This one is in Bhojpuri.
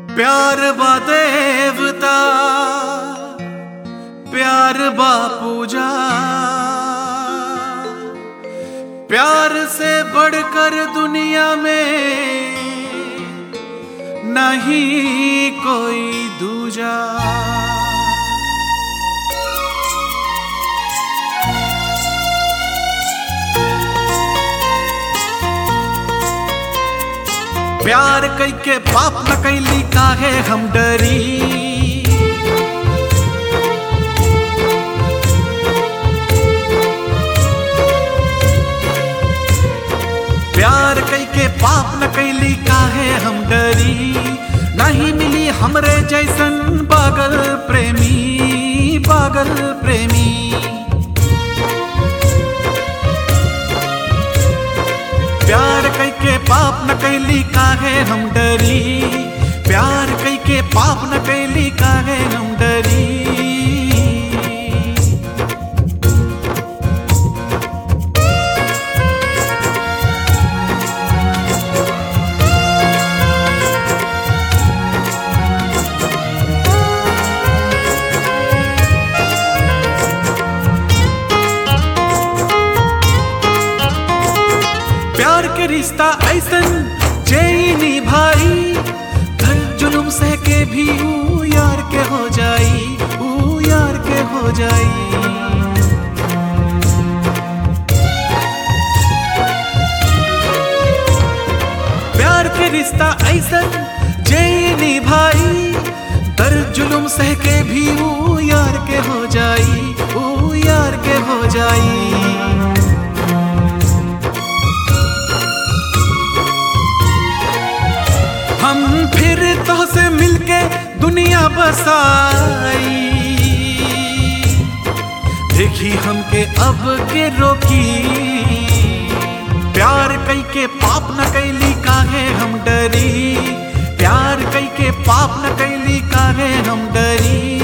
प्यार बा देवता, प्यार बा पूजा, प्यार से बढ़कर दुनिया में नहीं कोई दूजा। प्यार कई के पाप न कैली काहे हम डरी, प्यार कई के पाप न कैली काहे हम डरी। नहीं मिली हमरे जैसन पागल प्रेमी, पागल प्रेमी। प्यार कई के पाप न कैली काहे हम डरी, प्यार कई के पाप न कैली काहे हम डरी। प्यार के रिश्ता ऐसन जैनी भाई, घर जुलुम सह के भी ऊ यार के हो जाई, ऊ यार के हो जाई। प्यार के रिश्ता ऐसन जैनी भाई, घर जुलुम सह के भी ऊ यार के हो जाई, ऊ यार के हो जाई। हम फिर तो से मिलके दुनिया बसाई, देखी हमके अब के रोकी। प्यार कई के पाप न कैली काहे हम डरी, प्यार कई के पाप न कैली काहे हम डरी।